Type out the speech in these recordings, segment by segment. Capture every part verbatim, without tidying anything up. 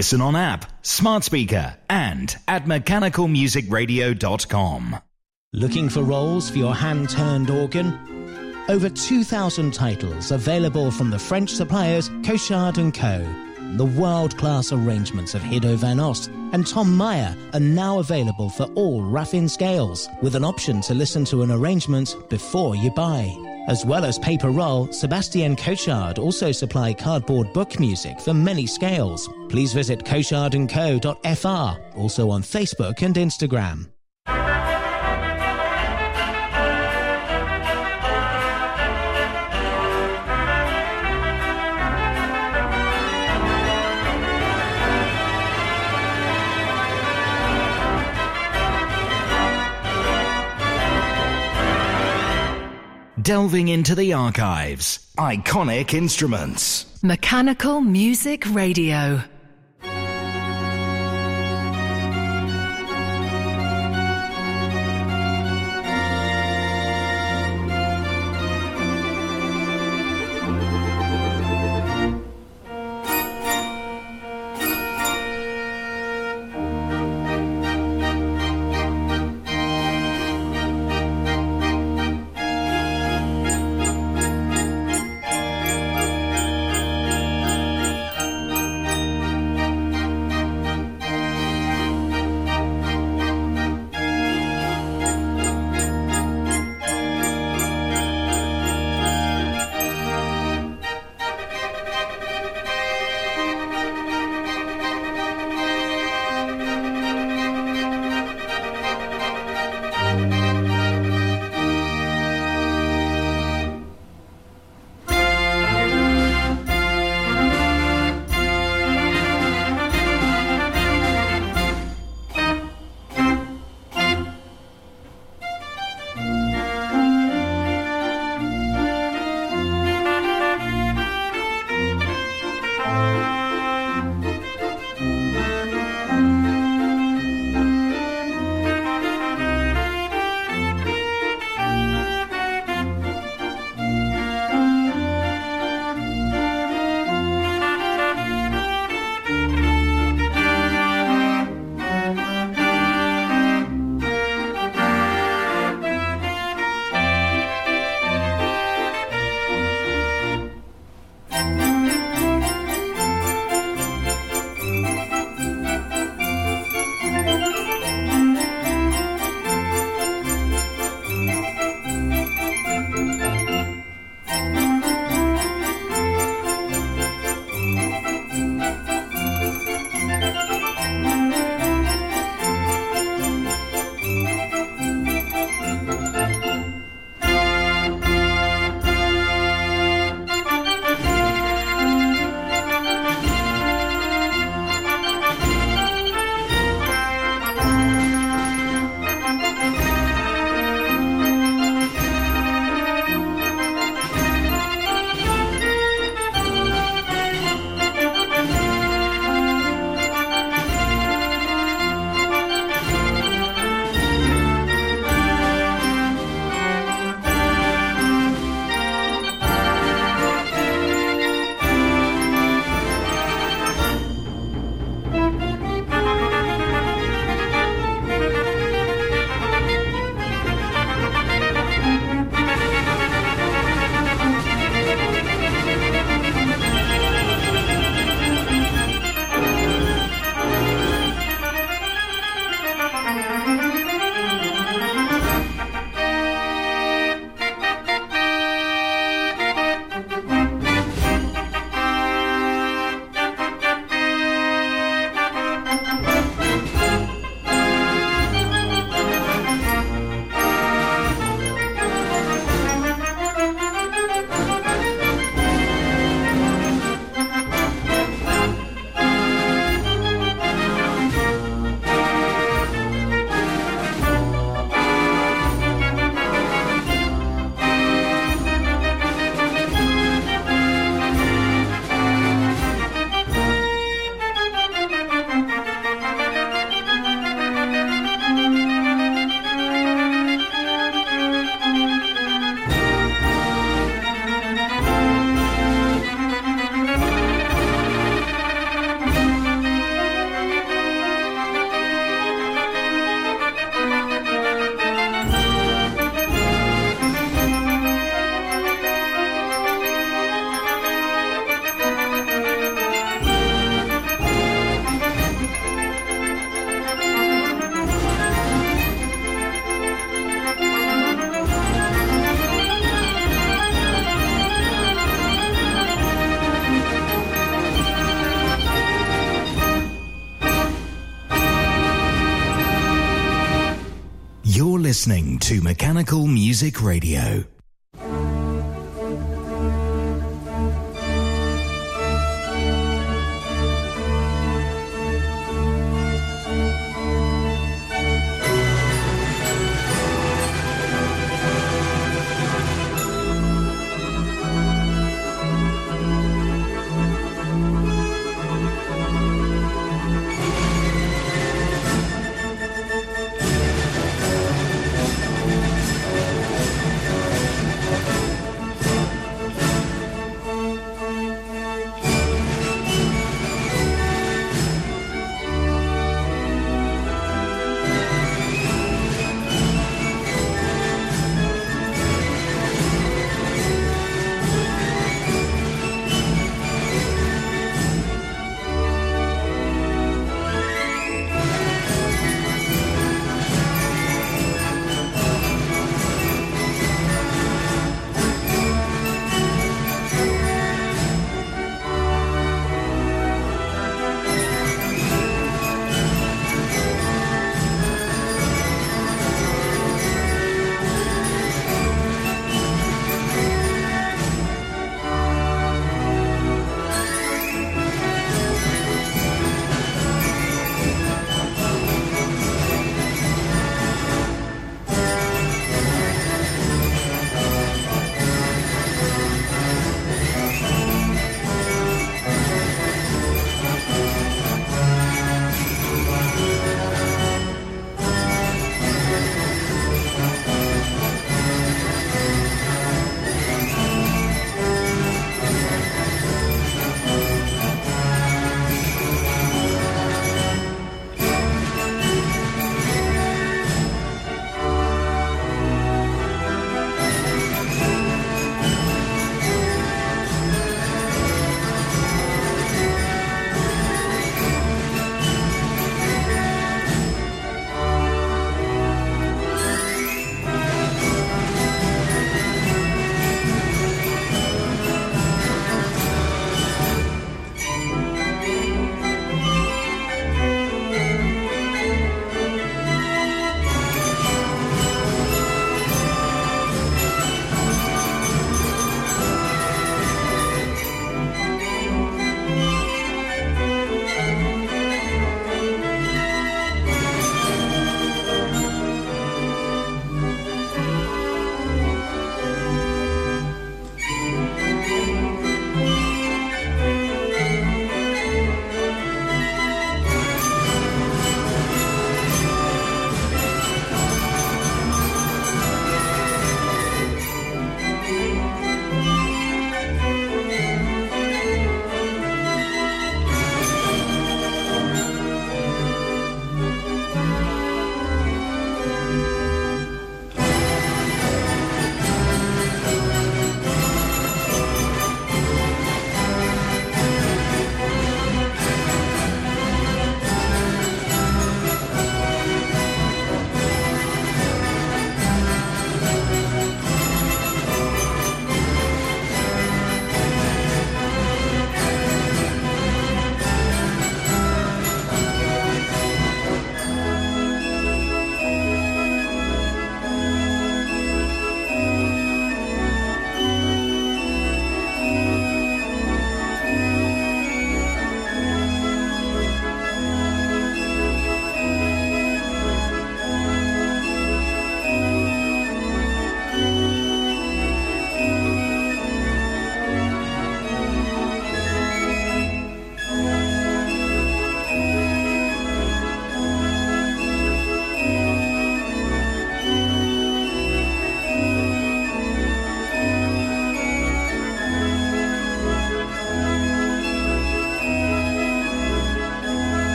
Listen on app, smart speaker, and at mechanical music radio dot com. Looking for rolls for your hand-turned organ? Over two thousand titles available from the French suppliers Cochard and Co. The world-class arrangements of Hiddo van Ost and Tom Meyer are now available for all Raffin scales, with an option to listen to an arrangement before you buy. As well as paper roll, Sebastien Cochard also supply cardboard book music for many scales. Please visit cochard and co dot f r, also on Facebook and Instagram. Delving into the archives. Iconic instruments. Mechanical Music Radio. listening to Mechanical Music Radio.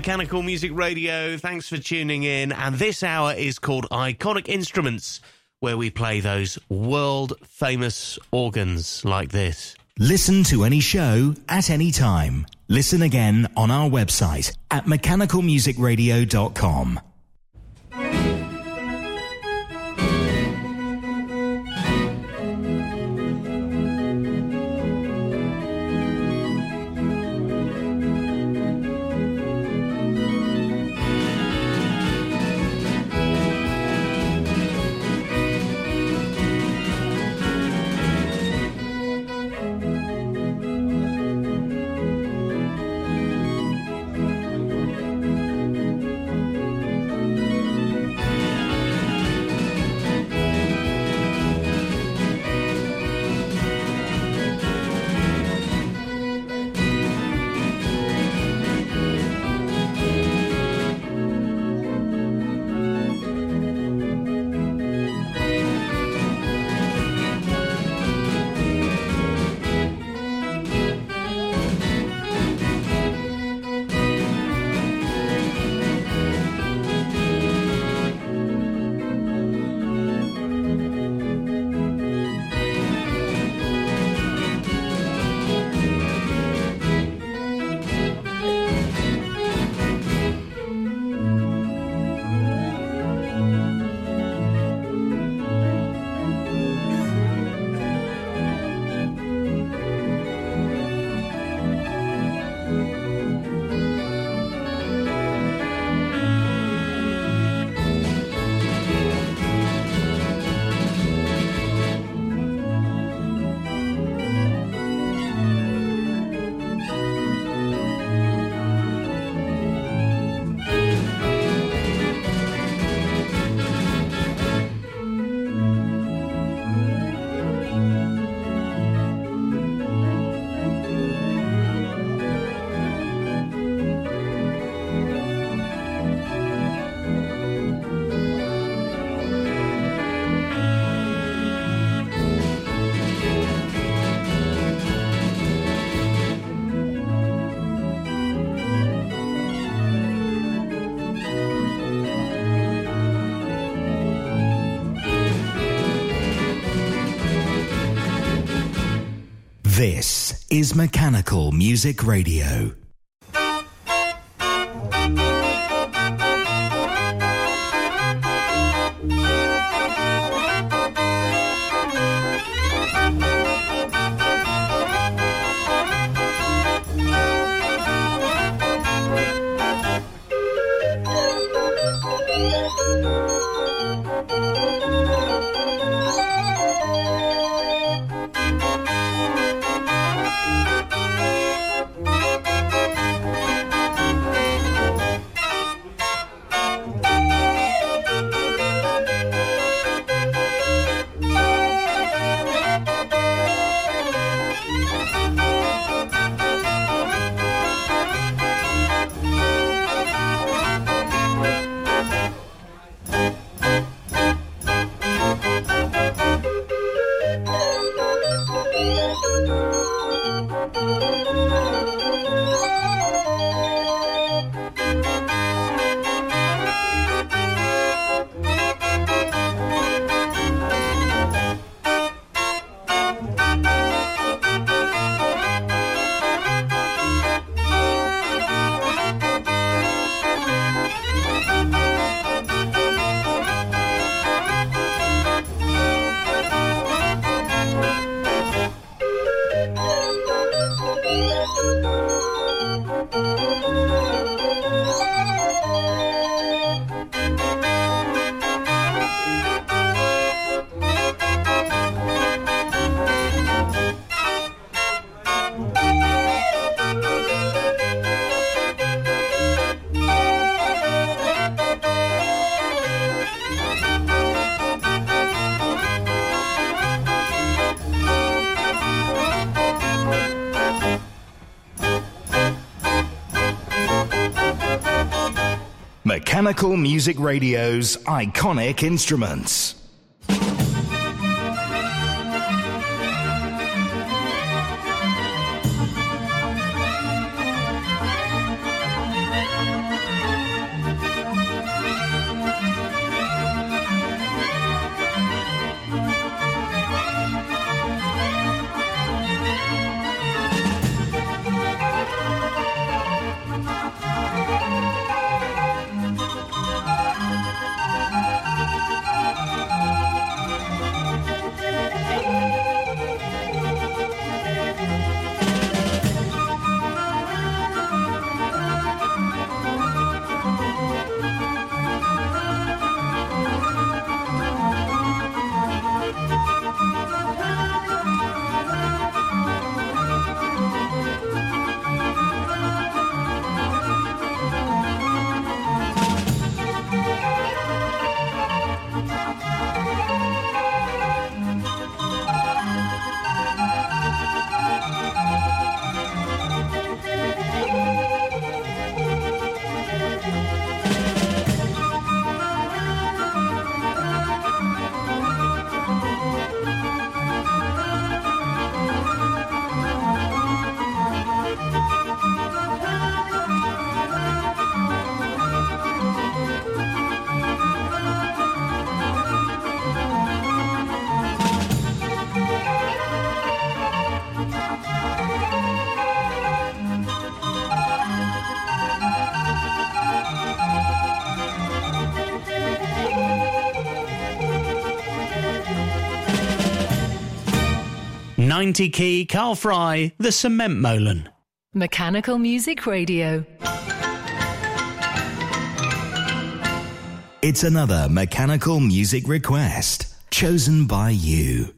Mechanical Music Radio. Thanks for tuning in. And this hour is called Iconic Instruments, where we play those world-famous organs like this. Listen to any show at any time. Listen again on our website at mechanical music radio dot com. This is Mechanical Music Radio. Mechanical Music Radio's Iconic Instruments. ninety key Carl Fry, The Cement Molen. Mechanical Music Radio. It's another mechanical music request chosen by you.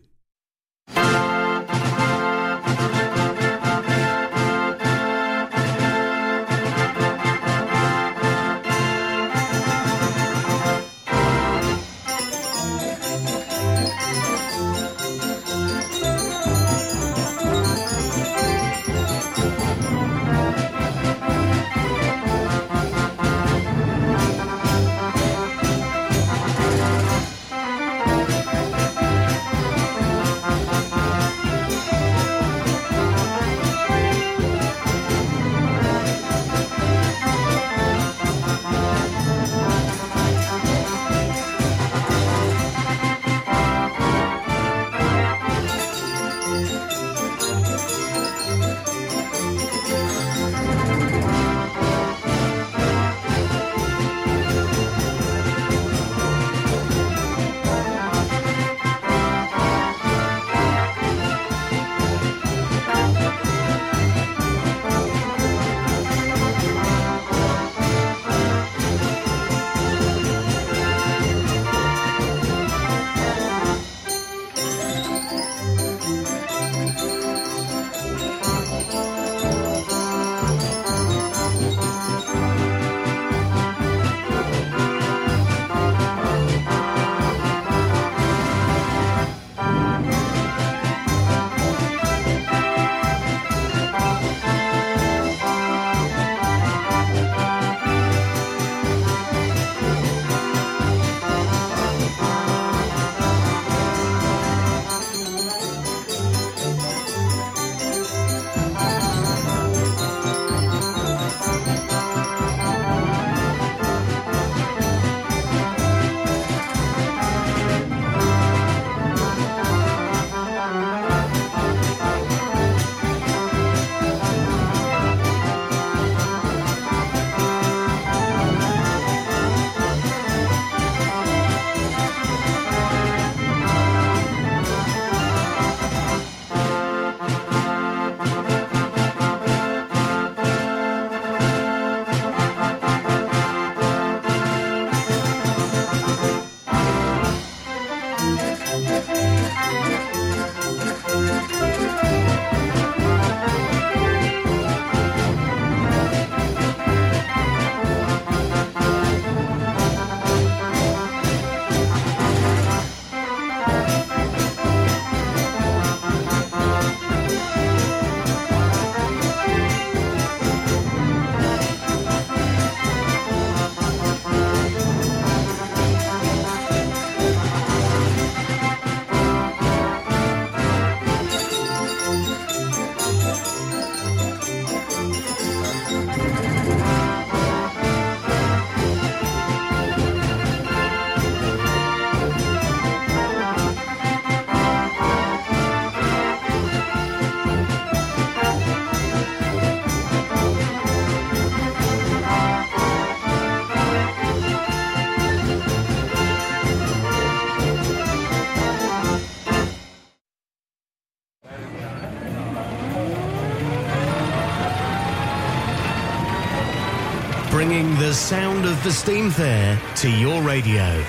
Bringing the sound of the Steam Fair to your radio.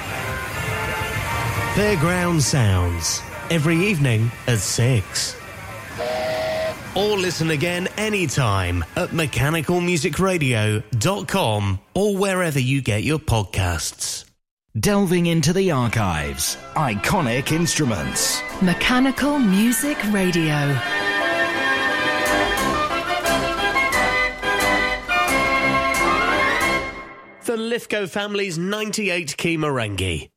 Fairground Sounds, every evening at six. Or listen again anytime at mechanical music radio dot com or wherever you get your podcasts. Delving into the archives, iconic instruments. Mechanical Music Radio. The Lithgow family's ninety-eight key Marenghi.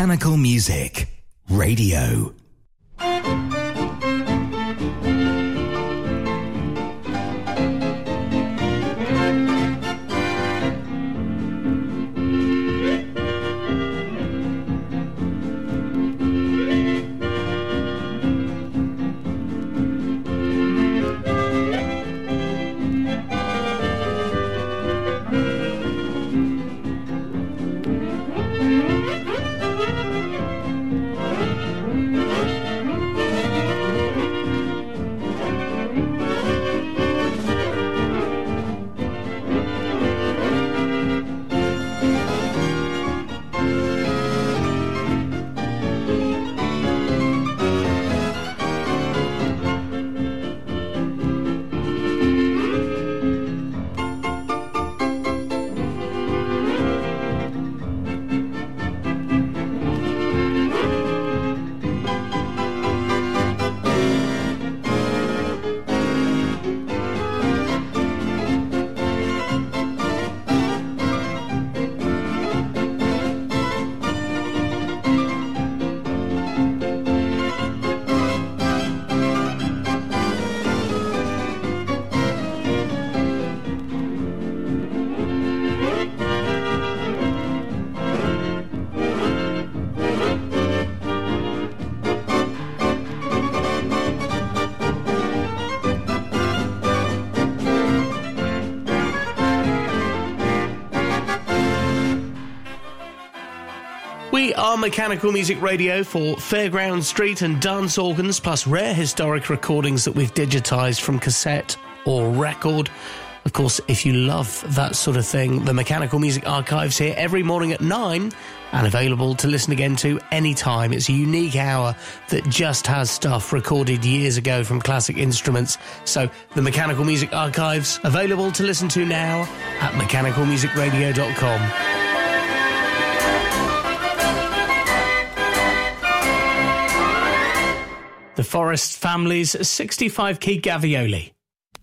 Mechanical Music Radio. We are Mechanical Music Radio for Fairground Street and dance organs, plus rare historic recordings that we've digitised from cassette or record. Of course, if you love that sort of thing, the Mechanical Music Archive's here every morning at nine and available to listen again to anytime. It's a unique hour that just has stuff recorded years ago from classic instruments. So the Mechanical Music Archive's available to listen to now at mechanical music radio dot com. The Forest Family's sixty-five key Gavioli.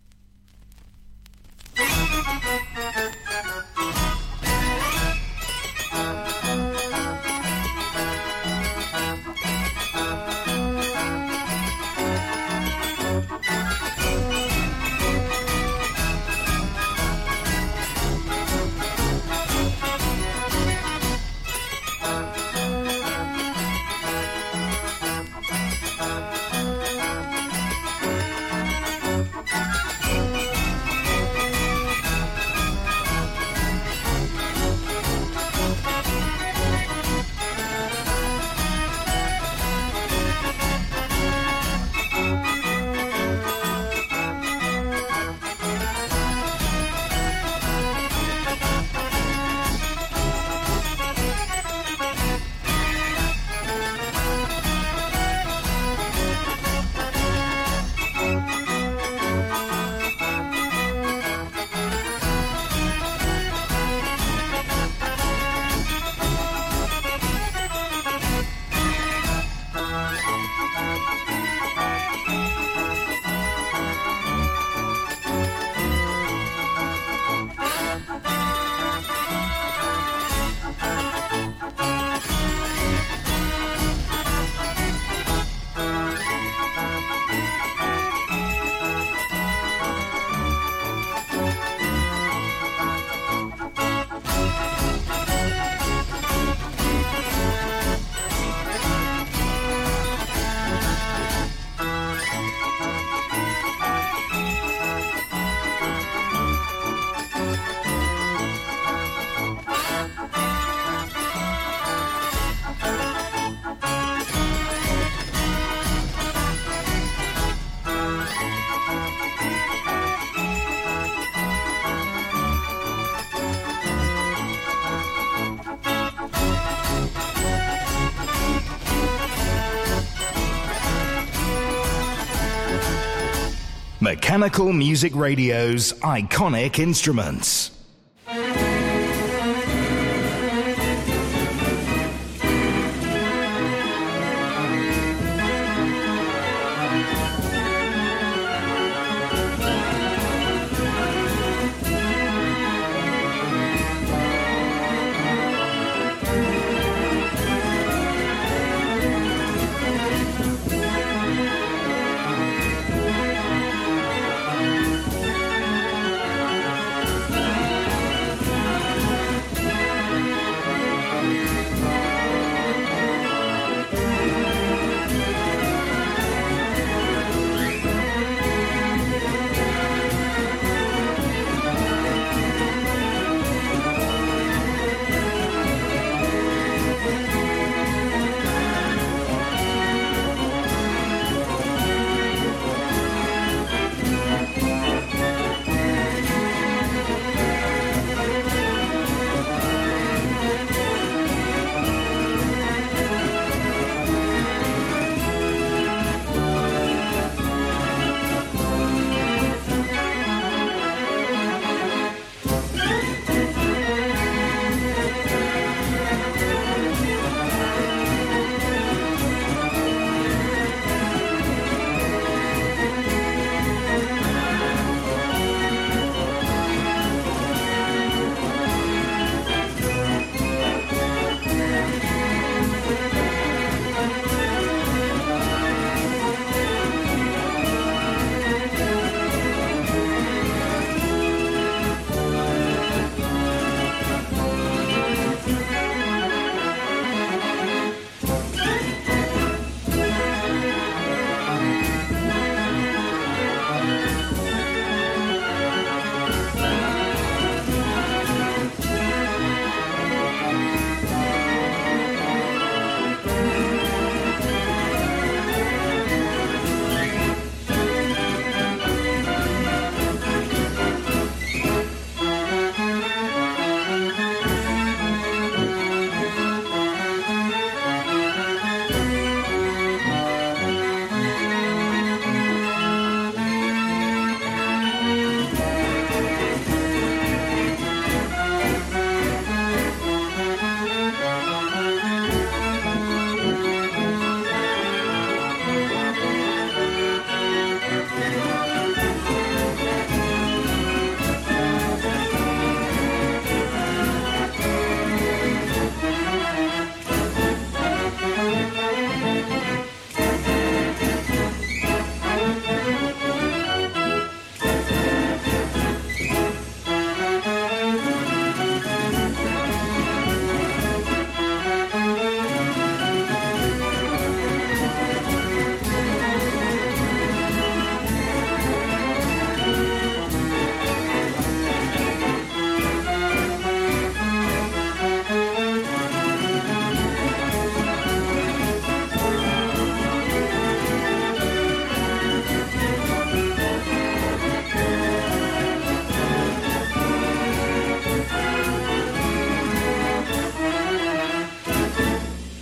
Mechanical Music Radio's iconic instruments.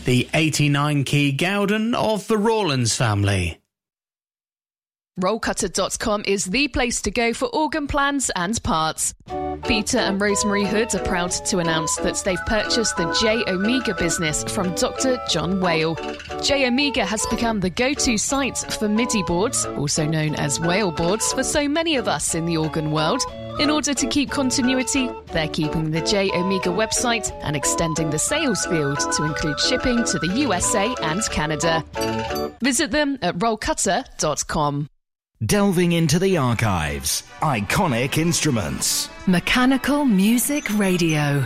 the eighty-nine key Gowden of the Rawlins family. roll cutter dot com is the place to go for organ plans and parts. Peter and Rosemary Hood are proud to announce that they've purchased the J Omega business from Doctor John Whale. J Omega has become the go-to site for MIDI boards, also known as Whale boards, for so many of us in the organ world. In order to keep continuity, they're keeping the J Omega website and extending the sales field to include shipping to the U S A and Canada. Visit them at roll cutter dot com. Delving into the archives. Iconic instruments. Mechanical Music Radio.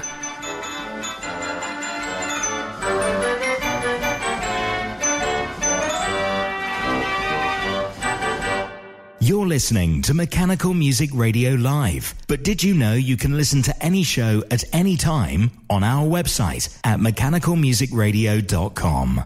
You're listening to Mechanical Music Radio Live. But did you know you can listen to any show at any time on our website at mechanical music radio dot com?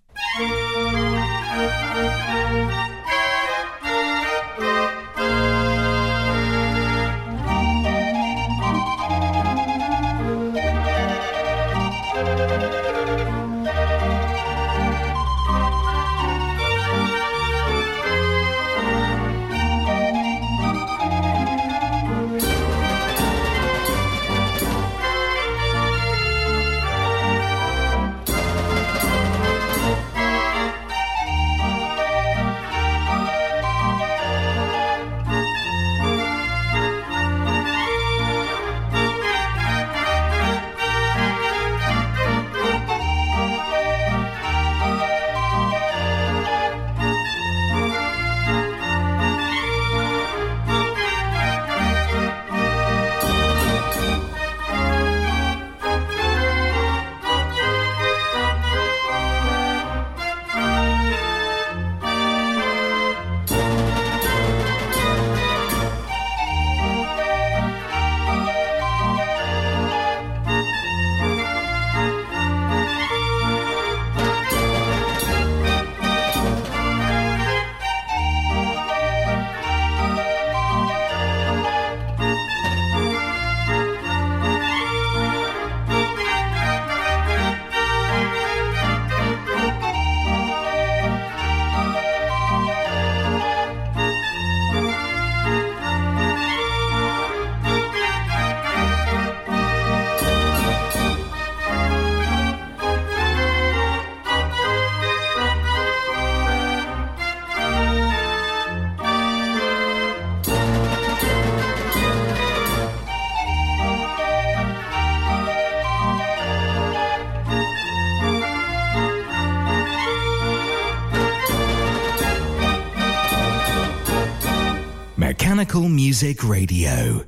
Mechanical Music Radio.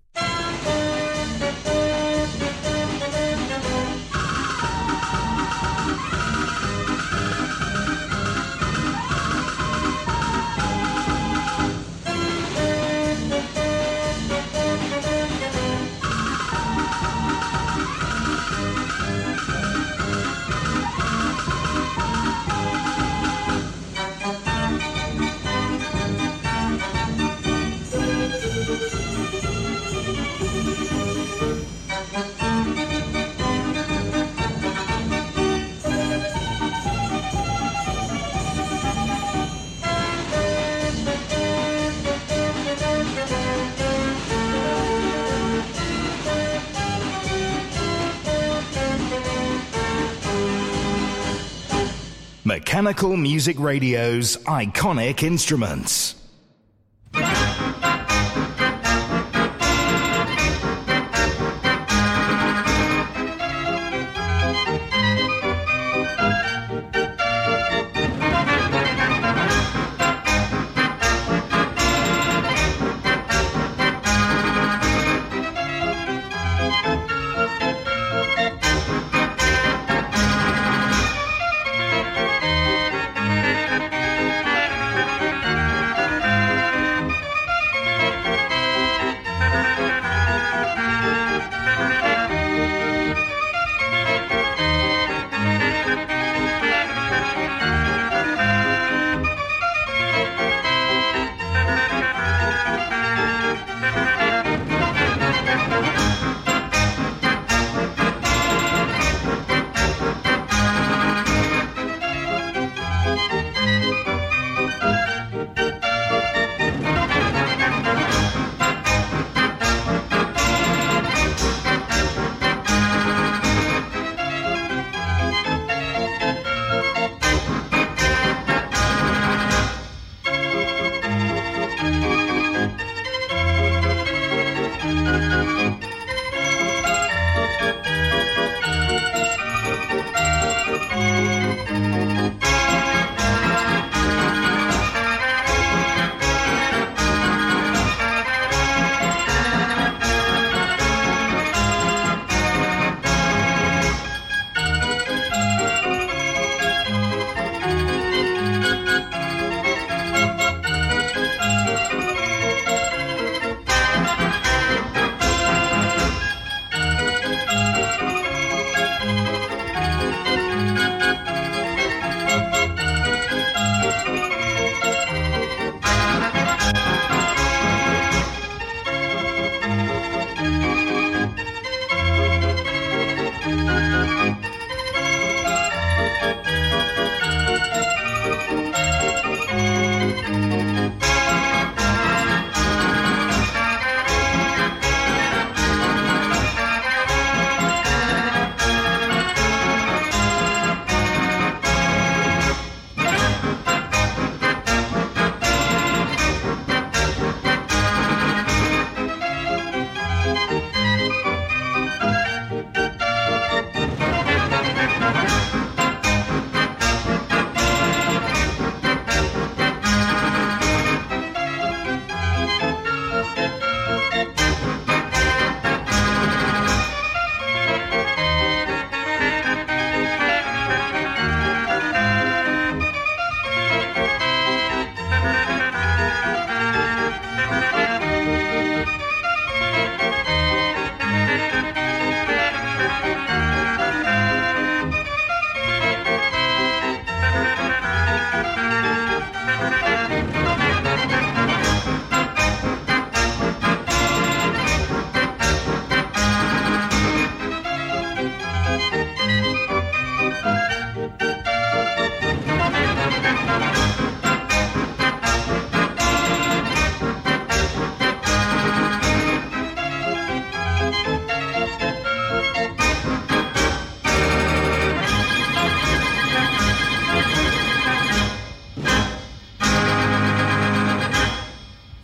Mechanical Music Radio's iconic instruments.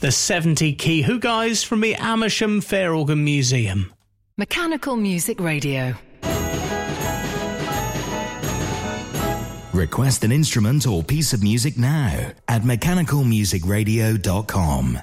the seventy key Who Guys from the Amersham Fair Organ Museum. Mechanical Music Radio. Request an instrument or piece of music now at mechanical music radio dot com.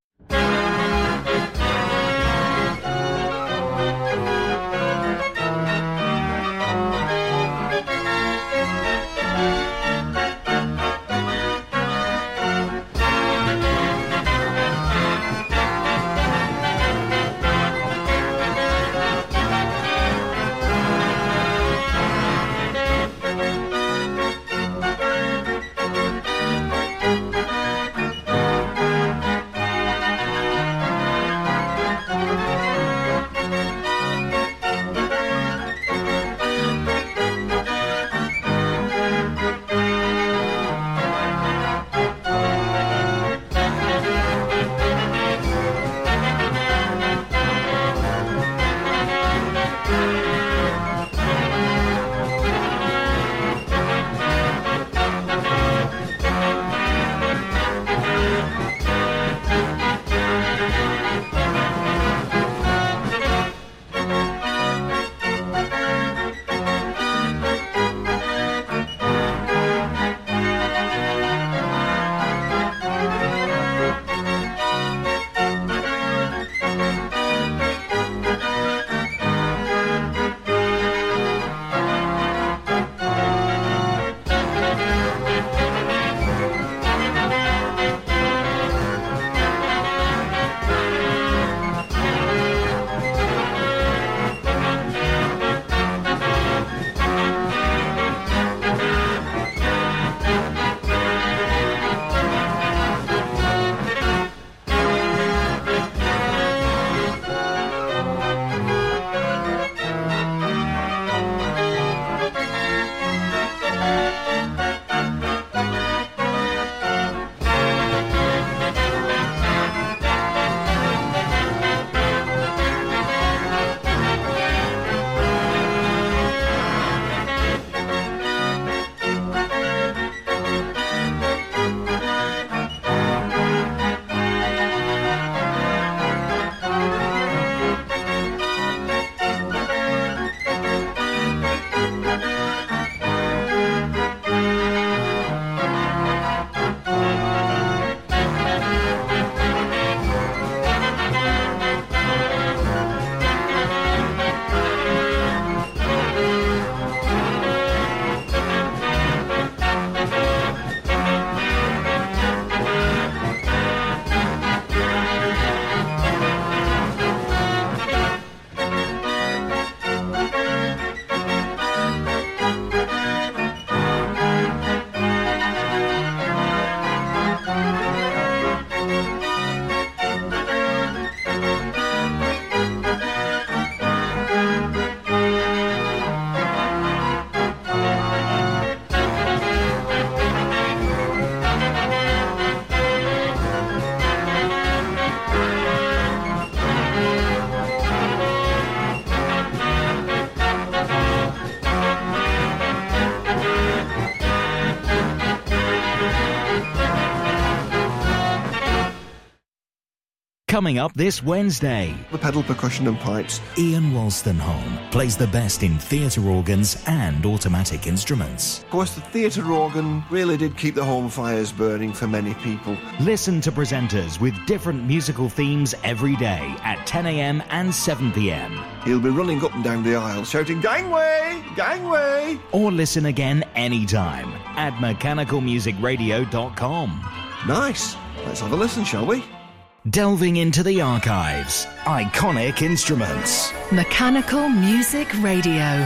Coming up this Wednesday, the pedal percussion and pipes. Ian Wolstenholme plays the best in theatre organs and automatic instruments. Of course, the theatre organ really did keep the home fires burning for many people. Listen to presenters with different musical themes every day at ten a.m. and seven p.m. He'll be running up and down the aisle shouting, "Gangway! Gangway!" Or listen again anytime at mechanical music radio dot com. Nice. Let's have a listen, shall we? Delving into the archives. Iconic instruments. Mechanical Music Radio.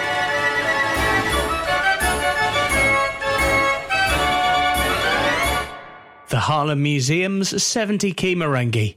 The Harlem Museum's seventy key merengue.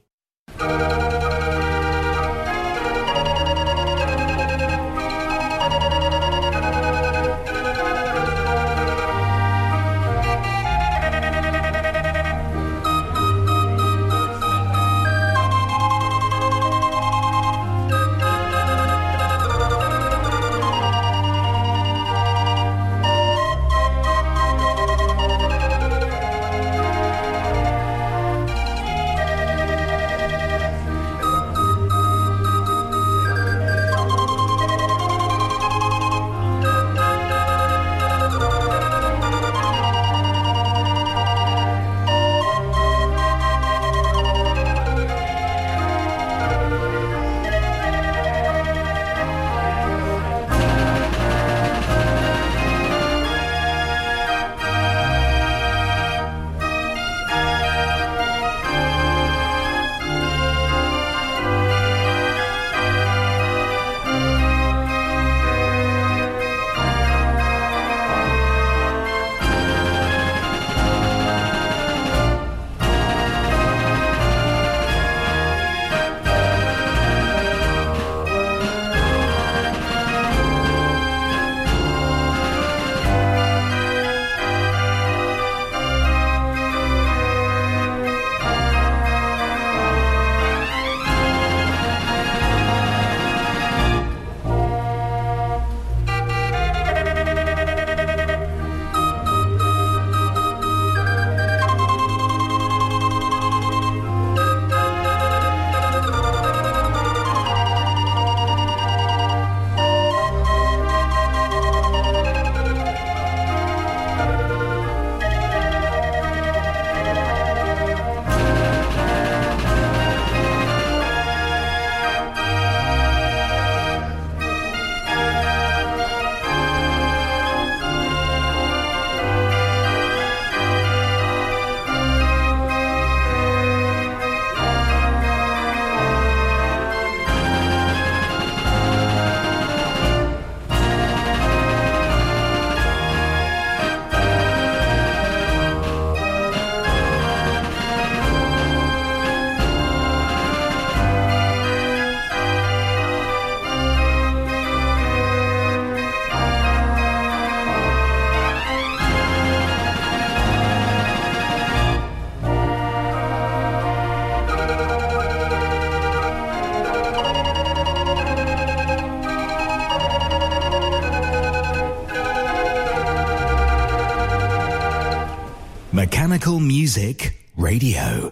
Mechanical Music Radio.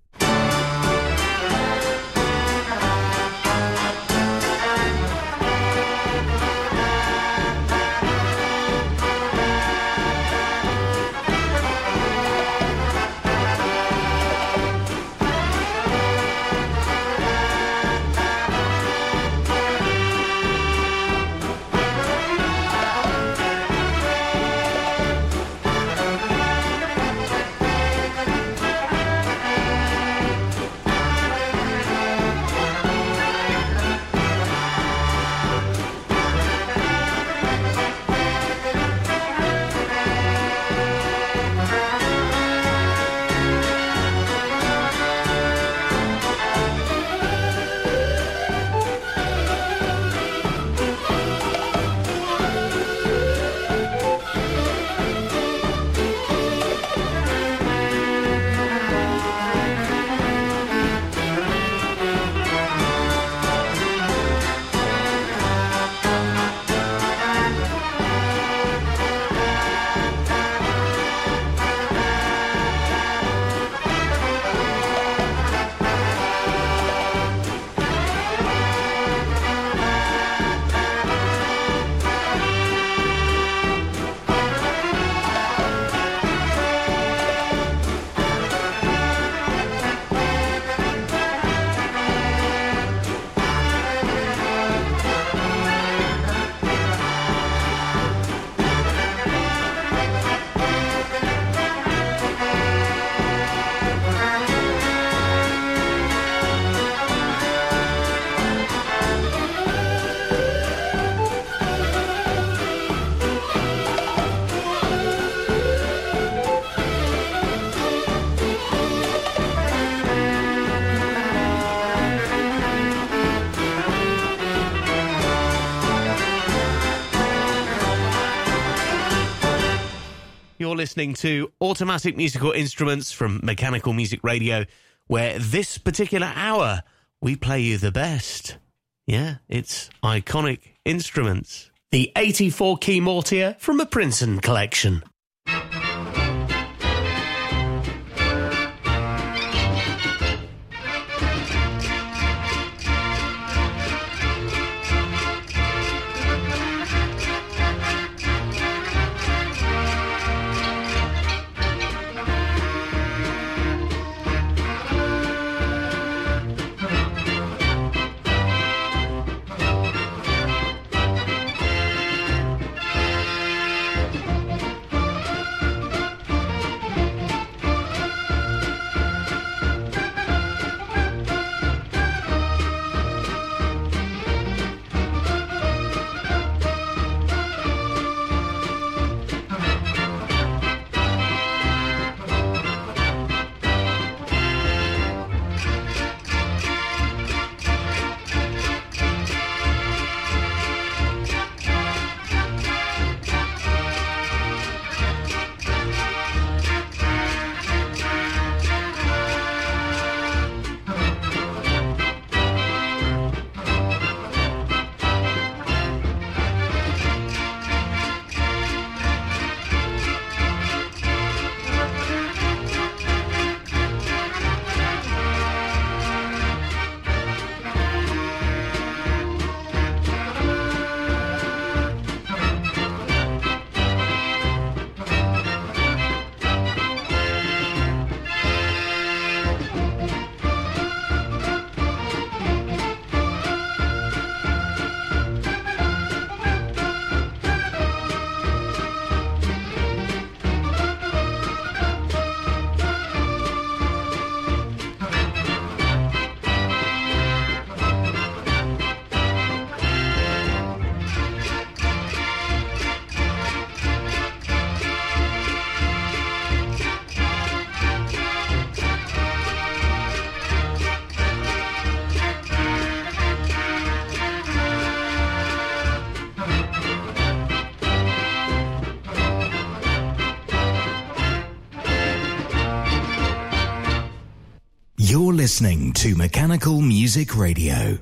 You're listening to Automatic Musical Instruments from Mechanical Music Radio, where this particular hour we play you the best. Yeah, it's iconic instruments. The eighty-four key Mortier from a Princeton collection. You're listening to Mechanical Music Radio.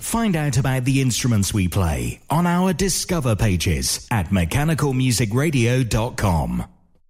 Find out about the instruments we play on our Discover pages at mechanical music radio dot com.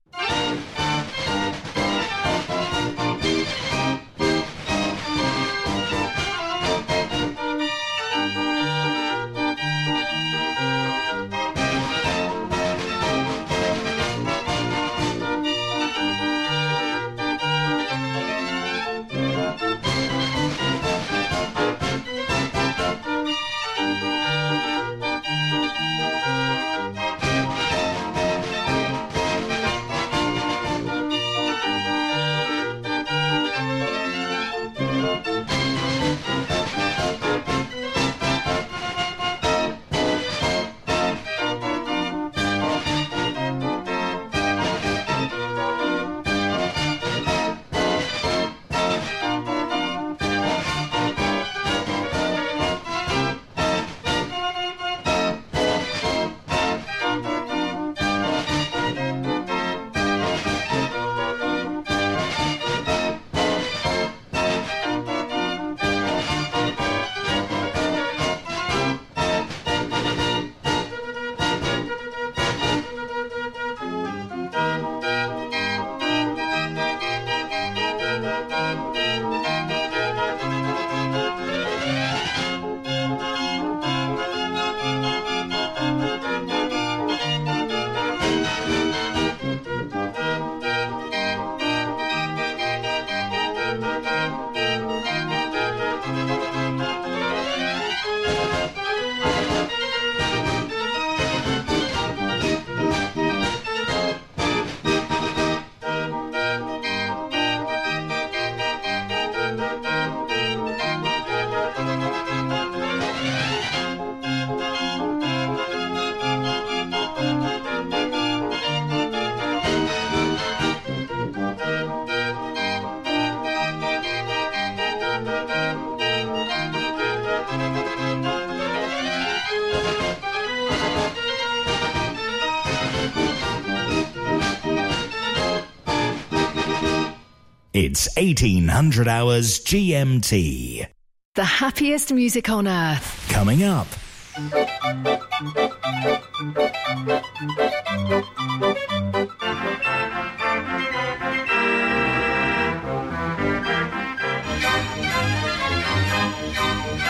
It's eighteen hundred hours G M T. The happiest music on earth. Coming up.